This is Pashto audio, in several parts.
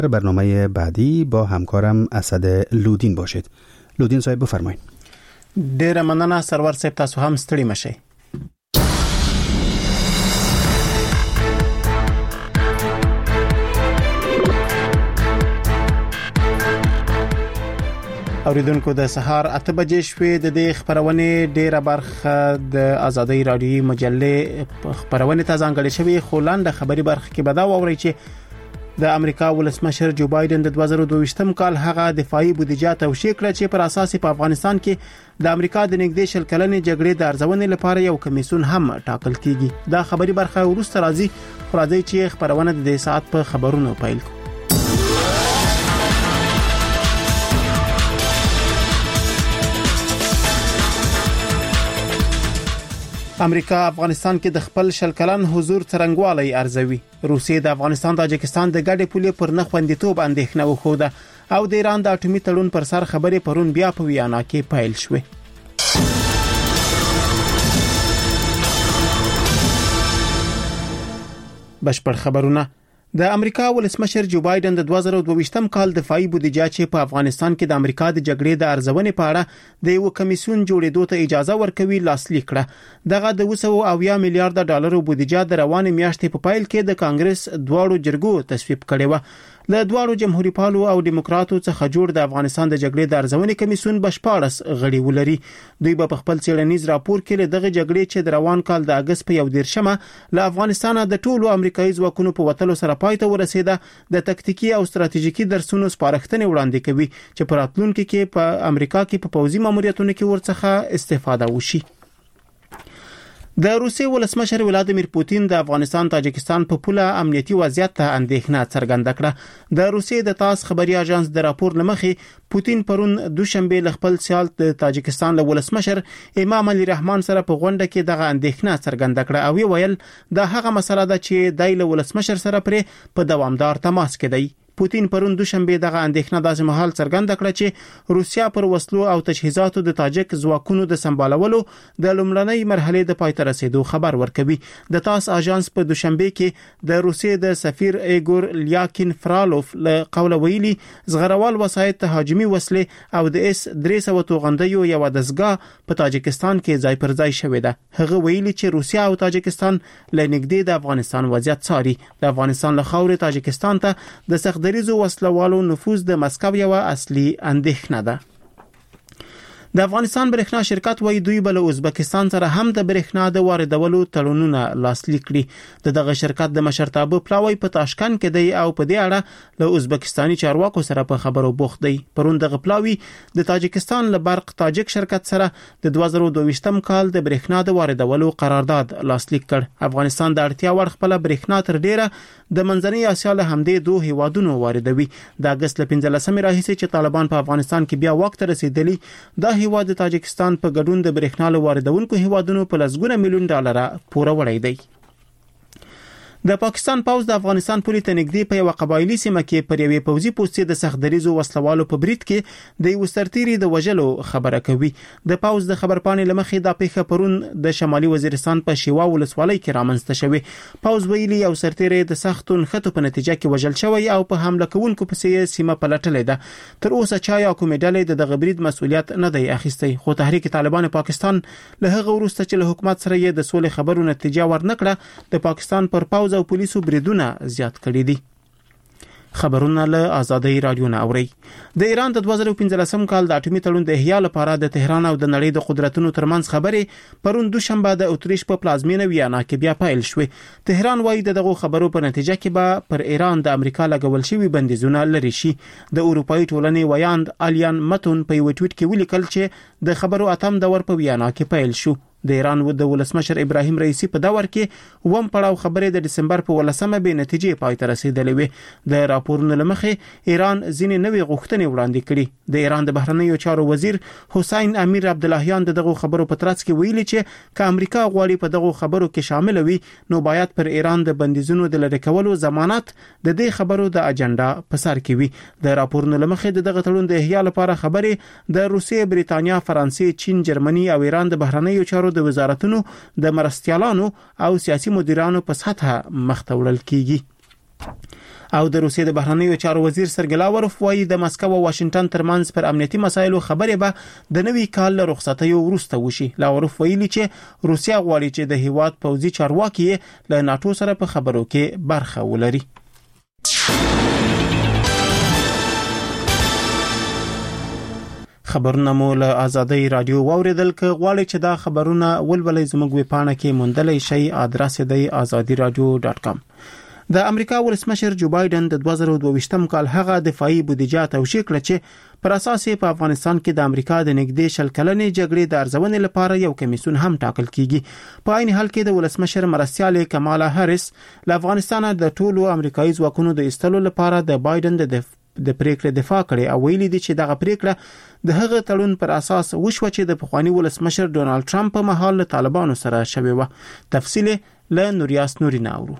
برنامه بعدی با همکارم اسد لودین باشید. لودین صاحب بفرمایید. ډیره مننه سرور صاحب، تاسو هم ستړي مشئ. اوریدونکو د سهار 8 بجې شوې د دې خبرونه ډیره برخه د آزادۍ رادیوي مجلې خبرونه ته ځانګړې شوې، خو لاندې خبري برخه کې به دا ووري چې د امریکا ولسمشر جو بایدن د 2022م کال هغه دفاعي بودیجه توشیح کړه چې پر اساس په افغانستان کې د امریکا د نږدې شل کلنې جګړې د ارزونې لپاره یو کمیسیون هم ټاکل کیږي. دا خبري برخه ورسته راځي، راځي چې خبرونه د ساعت په خبرونو پیل کړو. امریکا افغانستان کې د خپل شل کلن حضور څرنګوالي ارزوي. روسیې د افغانستان تاجکستان د ګډې پولې پر نه خوندیتوب اندېښنه وښوده او د ایران د اټومي تړون پر سر خبرې پرون بیا په ویانا کې پیل شوې. بشپړ خبرونه. د امریکا ولسمشر جو بایدن د 2022م کال دفاعي بودیجه چې په افغانستان کې د امریکا د جګړې د ارزونې په اړه د یو کمیسیون جوړېدو ته اجازه ورکوي لاسلیک کړه. دغه د 280 میلیارډ ډالرو بودیجه د روانې میاشتې په پایل کې د کانګرس دواړو جرګو تصویب کړې و. له دواړو جمهوریت پالو او دیموکراتو څخه جوړ د افغانستان د جګړې د ارزونې کمیسیون بشپړس غړي ولري. دوی په خپل څېړنیز راپور کې له دغه جګړې چې د روان کال د اگست په 1 له افغانستان د ټولو امریکایي ځواکونو په وټلو سره پای ته ورسېده د تکتیکي او ستراتیژیکي درسونو سپارښتنې وړاندې کوي چې په راتلونکي کې په امریکا کې په پوځي ماموریتونو کې ورڅخه استفاده وشي. د روسیې ولسمشر ولادیمیر پوتین د افغانستان تاجکستان په پوله امنیتي وضعیت ته اندېښنه څرګنده کړه. د روسیې د تاس خبري اژانس د راپور لمخې پوتین پرون دوشنبه ل خپل سیال د تاجکستان له ولسمشر امام علي رحمان سره په غونډه کې دغه اندېښنه څرګنده کړه او ویل دا هغه مسله ده چې د ولسمشر سره پرې په دوامدار تماس کې دی. پوتین پرون دوشنبه دغه اندېښنه داسې مهال څرګنده کړه چې روسیا پر وسلو او تجهیزاتو د تاجک ځواکونو د سمبالولو د لومړنۍ مرحله د پای ته رسیدو خبر ورکوي. د تاس اژانس په دوشنبه کې د روسیې د سفیر ایګور لیاکین فرالوف له قوله ویلي زغروال وسایط تهاجمي وسلې او د اس 300 توغندیو یو دسګه په تاجکستان کې ځای پر ځای شوې ده. هغه ویلي چې روسیا او تاجکستان لنګدې د افغانستان وضعیت څاري. د افغانستان له خاورې تاجکستان ته د سختدریزو وسلوالو نفوذ د مسکو یو اصلي اندېښنه ده. د افغانستان برېښنا شرکت وایي دوی بل ازبکستان سره هم د برېښنا د واردولو تړونونه لاسلیک کړي. دغه شرکت د مشرتابه پلاوی په تاشکند کې دی او په دې اړه له ازبکستاني چارواکو سره په خبرو بوخت دی. پرون دغه پلاوی د تاجکستان له برق تاجک شرکت سره د 2022م کال د برېښنا د واردولو قرارداد لاسلیک کړ. افغانستان د اړتیا وړ خپل برېښنا تر ډیره د منځنۍ اسیا له همدې دوه هیوادونو واردوي. د اگست ل 15 راهیسې چې طالبان په افغانستان کې بیا وخت رسیدلی دا هیواد د تاجکستان په ګډون د برېښنا له واردونکو هیوادونو په لسګونه میلیون ډالر پوره وړي دی. د پاکستان پوځ د افغانستان پولې ته نږدې په یو قبایلی سیمه کې پر یوې پوځي پوستې د سختدریزو وسلوالو په برید کې د یو سرتیري د وژلو خبره کوي. د پوځ د خبرپاڼې لمخې دا پیښه پرون د شمالي وزیرستان په شیوا ولسوالۍ کې رامنځته شوې. پوځ ویلي یو سرتیري د سختو نښتو په نتیجه کې وژل شوی او په حمله کوونکو پسې سیمه پلټلې ده. تر اوسه چا یا کومې ډلې د برید مسؤلیت نه دی اخیستی، خو تحریک طالبان پاکستان له هغه وروسته چې له حکومت سره یې د سولې خبرو نتیجه ورنکړه د پاکستان پر پوځ او پولیسو بریدونه زیات کړي دي. خبرونه له آزادۍ رادیو نه اوري. د ایران د 2015 کال د اټومي تړون د احیا لپاره د تهران او د نړۍ د قدرتونو ترمنځ خبرې پرون دوشنبه د اتریش په پلازمینه ویانا کې بیا پیل شوې. تهران وايي دغه خبرو په نتیجه کې به پر ایران د امریکا لګول شوی بندیزونه لري شي. د اروپאי ټولنې ویاند الیان متون په یو ټویټ کې ولیکل چې د خبرو اتم دور په ویانا کې پیل شو. د ایران د ولسمشر ابراهیم رئیسی په دور کې وم پړاو خبرې د دسمبر په 18 به نتیجې پای ته رسیدلې وي. د راپورونو لمخې ایران ځینې نوې غوښتنې وړاندې کړي. د ایران د بهرنیو چارو وزیر حسین امیر عبداللهیان دغه خبرو په ترڅ کې ویلي چې که امریکا غواړي په دغه خبرو کې شامل وي نو باید پر ایران د بندیزونو د لری کولو ضمانت د دې خبرو د اجنډا په سر کې وي. د راپورونو لمخې دغه تړون د احیا لپاره خبرې د روسیې، بریتانیا، فرانسې، چین، جرمني او ایران د بهرنیو چارو د وزارتونو د مرستيالانو او سیاسي مدیرانو په سطحه مخ ته وړل کیږي. او د روسیې د بهرنیو چارو وزیر سرګی لاوروف وايي د مسکو او واشنگټن ترمنځ پر امنیتي مسایلو خبرې به د نوي کال له رخصتیو وروسته وشي. لاوروف ویلي چې روسیا غواړي چې د هیواد پوځي چارواکي له ناتو سره په خبرو کې برخه ولري. خبرونه مو له آزادۍ رادیو واوریدل. که غواړئ چې دا خبرونه ولولئ زموږ ویب پاڼه کې موندلی شئ. آدرس یې دی azadiradio.com. د امریکا ولسمشر جو بایدن د 2022م کال هغه دفاعي بودیجه توشیح کړه چې پر اساس په افغانستان کې د امریکا د نږدې 100 کلنې جګړې د ارزونې لپاره یو کمیسیون هم ټاکل کیږي. په عین حال کې د ولسمشر مرستیال کمالا هریس له افغانستان د ټولو امریکایي ځواکونو د ایستلو لپاره د بایدن د پریکړې دفاع کړې او ویلي دي چې دغه پریکړه د هغه تړون پر اساس وشو چې د پخوانی ولسمشر ډونالد ټرمپ په مهال له طالبانو سره شوی و. تفصیل له نوریاس نوري ناورو.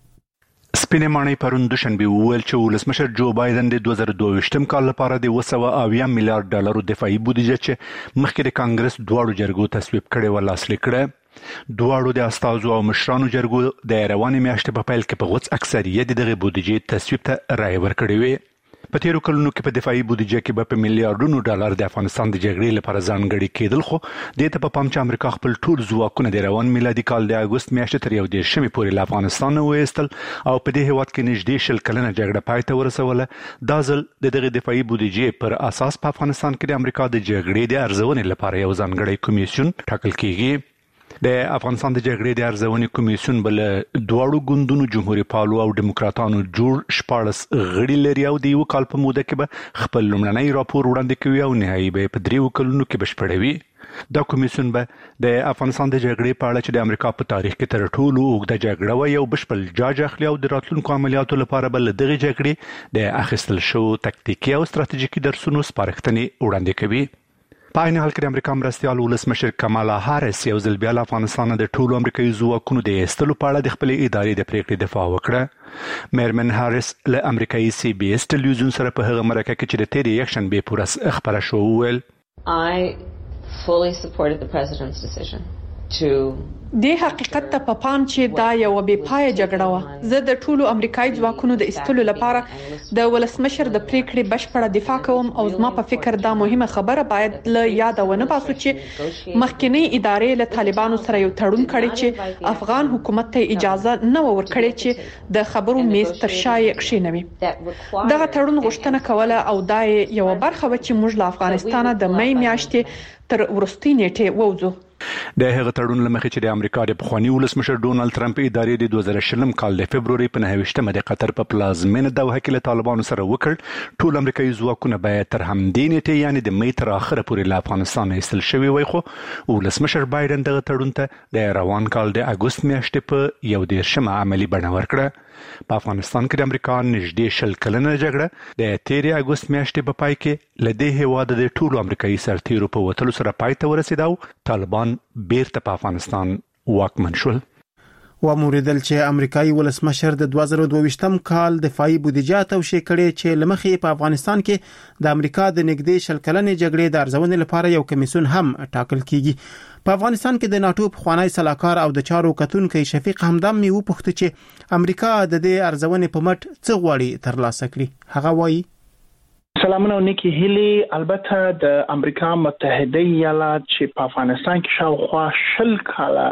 سپینې ماڼۍ پرون دوشنبه وویل چې ولسمشر جو بایدن د 2022م کال لپاره د 280 میلیارډ ډالرو دفاعي بودیجه چې مخکې د کانګرس دواړو جرګو تصویب کړي و لاسلیک کړه. دواړو د استازو او مشرانو جرګو د روانې میاشتې په پیل کې په غوڅ اکثریت دغه بودیجې تصویب ته رائے ورکړې وي. په تیرو کلونو کې په دفاعي بودیجه کې به په میلیارډونو ډالر د افغانستان د جګړې لپاره ځانګړي کېدل، خو د ته په پام چې امریکا خپل ټول ځواکونه د روان میلادي کال د اگست میاشتې تر 11 پورې له افغانستان وایستل او په دې هیواد کې نږدې 100 کلنه جګړه پای ته ورسوله. دا ځل دغه دفاعي بودیجه پر اساس په افغانستان کې د امریکا د جګړې د ارزونې لپاره یو ځانګړی کمیسیون ټاکل کیږي. د افغانستان د جګړې د ارزونې کمیسیون بل دواړو ګوندونو جمهوریت پالو او دیموکراتانو جوړ 14 غړي لري او د یو کال په موده کې به خپل لومړنی راپور وړاندې کوي او نهایي به په 3 کلونو کې بشپړوي. دا کمیسیون به د افغانستان د جګړې په اړه چې د امریکا په تاریخ کې تر ټولو اوږده جګړه و یو بشپړ جاج اخلي او د راتلونکو عملیاتو لپاره بل دغه جګړې د اخیستل شو تکتیکي او ستراتیژیکي درسونو سپارښتنې وړاندې کوي. په عین حال کې د امریکا مرستیال ولسمشر کمالا هریس یو ځل بیا له افغانستان د ټولو امریکایي ځواکونو د ایستلو په اړه د خپلې ادارې د پریکړې دفاع وکړه. میرمن هریس له امریکایي CBS ټلویزیون سره په هغه مرکه کې چې د تیرې یکشنبې پورې خبره شو وویل I fully supported the president's decision to د حقیقت ته په پام چې دا یو بې پای جګړه و. زه د ټولو امریکایي ځواکونو د ایستلو لپاره د ولسمشر د پریکړې بشپړه دفاع کوم او زما په فکر دا مهمه خبره باید له یاد ونه باسو چې مخکنی ادارې له طالبانو سره یو تړون کړی چې افغان حکومت ته اجازه نه ورکړي چې د خبرو میز تر شا یې کښینوي. دغه تړون غوښتنه کوله او دا یو برخه و چې موږ له افغانستان د مې میاشتې تر وروستۍ نیټې ووځو. د هغه تړون لمخې چې د امریکا د پخوانی ولسمشر ډونالد ټرمپ ادارې د 2020 کال د فبرवरी په 9مه د قطر په پلازمینه دوحه کې له طالبانو سره وکړ. ټول امریکایي ځواکونه باید تر همدې نیټې یعنی د مې تر اخره پورې له افغانستان ایستل شوي وي، خو ولسمشر بایدن دغه تړون ته د روان کال د اگست میاشتې په 11 عملی بڼه ورکړه. په افغانستان کې د امریکا نږدې 100 کلنه جګړه د 13 اگست میاشتې په پای کې له دې هیواد د ټولو امریکایي سرتیرو په وتلو سره پای ته ورسېد او طالبان بیرته په افغانستان واکمن شول. وموریدل چې امریکایي ولسمشر د 2022م کال دفاعي بودیجه توشیح کړي چې لمخې په افغانستان کې د امریکا د نږدې 100 کلنې جګړې د ارزونې لپاره یو کمیسیون هم ټاکل کیږي. په افغانستان کې د ناتو پخوانی سلاکار او د چارو کتونکو شفیق همدم یو پوښتنه چې امریکا د دې ارزونې په مټ څه غواړي ترلاسه کړي. هغه وایي سلامونه نیکی هیلی. البته د امریکا متحده ایالات چې په افغانستان کې شاوخوا 100 کاله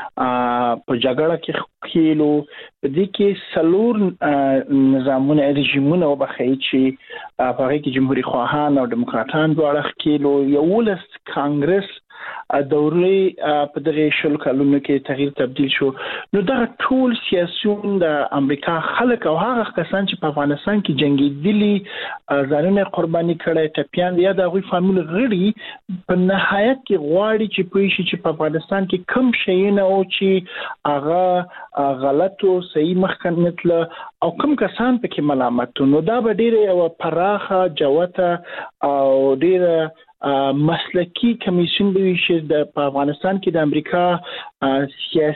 په جګړه کې خېلو د دې کې سلور نظامونه رژیمونه وبخي چې په هغه کې جمهوریت خواهان او دیموکراتان دواړه خېلو یو ولس کانګرس دورې په دغه 100 کلونو کې تغییر تبدیل شو. نو دا ټول سیاسيون د امریکا خلک او هغه کسان چې په افغانستان کې جنگیدلي ځانونه قرباني کړي ټپيان یا د غوي فامیل غړي په نهایت کې غواړي چې پوه شي چې په افغانستان کې کم شي نه او چې هغه غلط او صحیح مخکنه او کم کسان پکې ملامت. نو دا به ډیره او پراخه جوته او ډیره مسلکی کمیسیون به چې د افغانستان کې د امریکا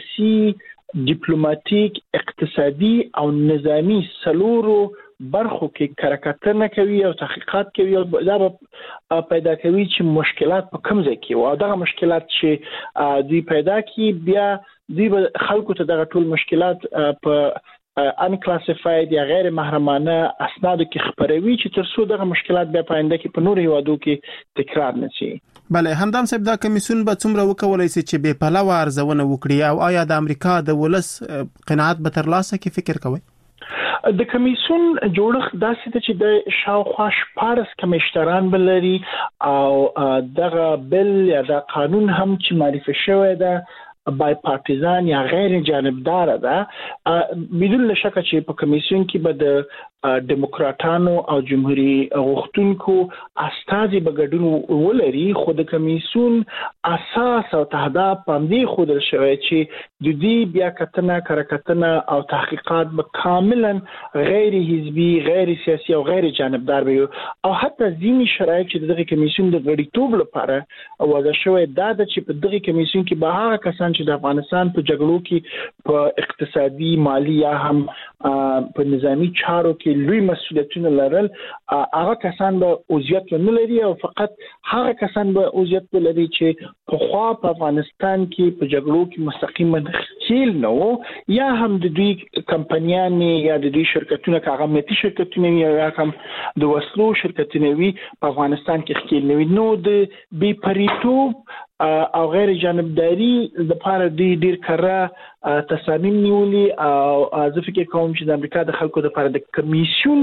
سیاسي ډیپلوماټیک اقتصادي او نظامی سلورو برخو کې کارکتنه کوي او تحقیقات کوي او دا پیدا کوي چې مشکلات په کوم ځای کې او دغه مشکلات چې دوی پیدا کی بیا دوی خلکو ته دغه ټول مشکلات په ان کلاسیفاید یا غیر محرمانه اسنادو کې خبروي چې تر څو دغه مشکلات بیا پاینده کې په نورو هیوادو کې تکرار نشي. بله همدام صاحب دا کمیسیون به څومره وکولای شي چې بې پلوه ارزونه وکړي او آیا د امریکا د ولس قناعت به ترلاسه کړي فکر کوئ؟ د کمیسیون جوړښت داسې ده چې د شاوخوا 14 کمیشنران بلري او دغه بل یا د قانون هم چې معرفي شوی ده بای پارتیزان یا غیر جانبدار ده بدون شک چې په کمیسیون کې به د ډیموکراټانو او جمهوریت غوښتونکو استازي بغډون ولري خو د کمیسیون اساس او تهداب باندې خود شوی چې د دې بیا کتنه او تحقیقات به کاملا غیر حزبي غیر سیاسي او غیر جانبدار وي او حتی ځینې شرایط چې دغه کمیسیون د غړیتوب لپاره وضع شوی دا چې په دغه کمیسیون کې به هغه کسان چې د افغانستان په جګړو کې په اقتصادي مالی یا هم په نظامی چارو کې لوی مسؤلیتونه لرل هغه کسان به عضویت نه لري او فقط هغه کسان به عضویت لري چې په خوا په افغانستان کې په جګړو کې مستقیما خیل نو یا هم د دوی کمپنیان یا د دوی شرکتونه کاغه متي شرکتونه یا هم د وسلو شرکتونه وي په افغانستان کې خیل نو نو د بي پریتوب او غیر جانبداري د لپاره ډیر کړه تصامیم نیولي او زه فکر کوم چې د امریکا د خلکو لپاره د کمیسیون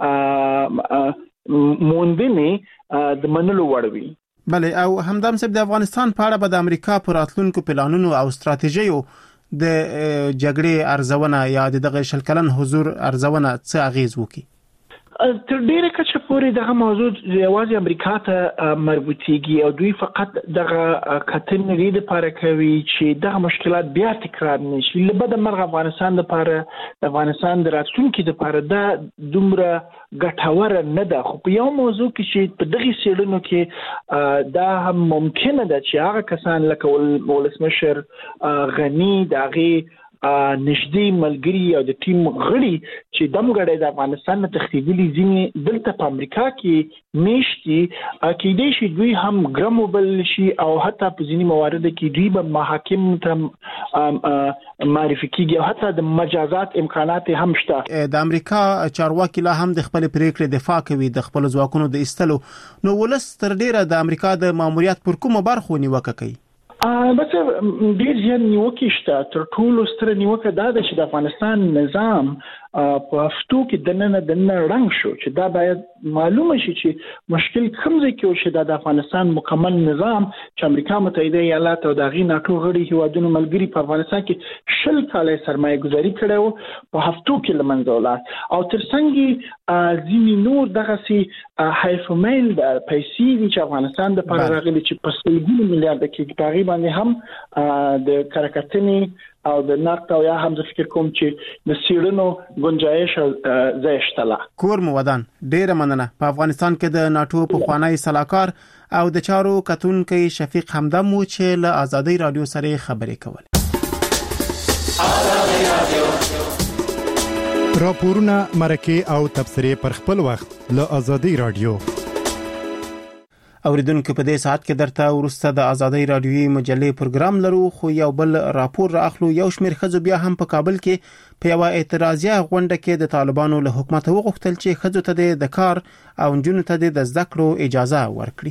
موندنه د منلو وړ وي. بله او همدام صاحب د افغانستان په اړه به د امریکا پر راتلونکو پلانونو او ستراتیژیو د جګړې ارزونه یا دغه شلکلن حضور ارزونه څه اغیز وکړي؟ تر ډیره کچه پورې دغه موضوع یوازې امریکا ته مربوطیږي او دوی فقط دغه کتنې لپاره کوي چې دغه مشکلات بیا تکرار نشي. لبد مرغ افغانستان لپاره د افغانستان د راتلونکي لپاره دا دومره ګټور نه ده خو په یو موضوع کې چې په دغه سیړنو کې دا هم ممکنه ده چې هغه کسان لکه ولسمشر غنی دغه نږدې ملګری او د ټیم غړي چې دمګړې د افغانستان نه تخریبلي ځینې دلته په امریکا کې میشتي کېدې شي دوی هم ګرموبل شي او حتی په ځینې موارد کې دوی به محاکم ته معرفي کیږي او حتی د مجازات امکانات هم شته. د امریکا چارواکي لا هم د خپل پریکړې دفاع کوي د خپل ځواکونو د ایستلو نو ولس تر ډیره د امریکا د ماموریت پر کومه برخه نیوکه کوي؟ بس ډیر ځین نیوکه شته. تر ټولو ستر نیوکه دا ده چې د افغانستان نظام په هفتو کې دننه رنګ شو چې دا باید معلومه شي چې مشکل کوم ځای کې شي د افغانستان مکمل نظام چې امریکا متحده ایالات او د غي ناتو غړي هیوادونو ملګری په افغانستان کې 10 کال سرمایه گذاري کړو په هفتو کې لمنځه ولاړ او ترڅنګ ځینې نور دغه سي هایفومیل د پیسې چې افغانستان د پر راغلي چې په 100 میلیارډ کې تقریبا هم د کارکتنې او د نقد او یا هم د فکر کوم چې د سیړنو گنجائش زیشتله. کور مو ودان ډیره مننه. په افغانستان کې د ناتو په خوانی صلاحکار او د چارو کتونکو شفیق همدم مو چې له آزادۍ رادیو سره خبرې کول. راپورونه مرکه او تبصره پر خپل وخت له آزادۍ رادیو. اوریدونکو په دې ساعت کې درته ورسته د آزادۍ رادیوي مجلې پروګرام لرو خو یو بل راپور راخلو. یو شمېر ښځو بیا هم په کابل کې په یو اعتراضیه غونډه کې د طالبانو له حکومت وغوښتل چې ښځو ته د کار او نجونو ته د زده کړو اجازه ورکړي.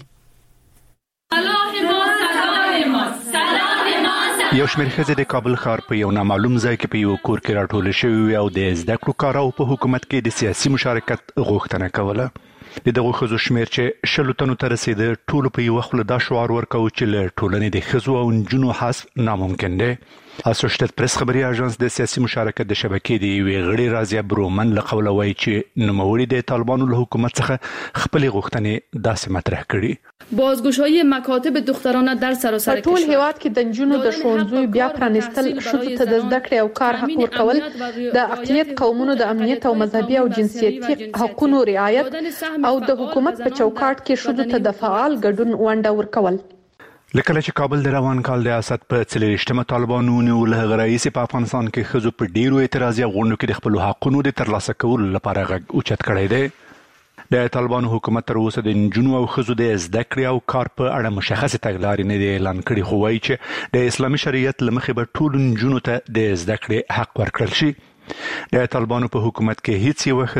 یو شمېر ښځې د کابل ښار په یو نامعلوم ځای کې په یو کور کې راټول شوې او د زده کړو کارو په حکومت کې د سیاسي مشارکت غوښتنه کوله. د دغه ښځو شمېر چې 10 تنو ته رسیده ټول په یو خپل دا شعار ورکاو چې له ټولنې د ښځو او نجونو حذف ناممکن دی. اسوشییټډ پریس خبري اژانس د سیاسي مشارکت د شبکې دی وی غړي رازیا برومن له قوله وایي چې نوموړي د طالبانو له حکومت څخه خپل غوښتنې داسې مطرح کړي. بازگشایی مکاتب دخترانه در سراسر کشور ټول هیواد کې د نجونو د ښوونځي بیا پرانستل شوه ته د زده کړې او کار حق ورکول د اقلیت قومونو د امنیت او مذهبي او جنسیتي حقوقو رعایت او د حکومت په چوکاټ کې شوه ته د فعال ګډون ونډه ورکول. لکه چې کابل د روان کال د اسد په 40 طالبانو له غرایز په افغانستان کې خزو په ډیرو اعتراضي غونډو کې د خپل حقوقو د ترلاسه کولو لپاره غږ اوچت کړی دی. د طالبانو حکومت تر اوسه د نجونو او خزو د زده کړې او کار په اړه مشخصه تګلارې نه دی اعلان کړی خو وایي چې د اسلامي شریعت لمخې به ټول نجونو ته د زده کړې حق ورکړل شي. د طالبانو په حکومت کې هیڅ یو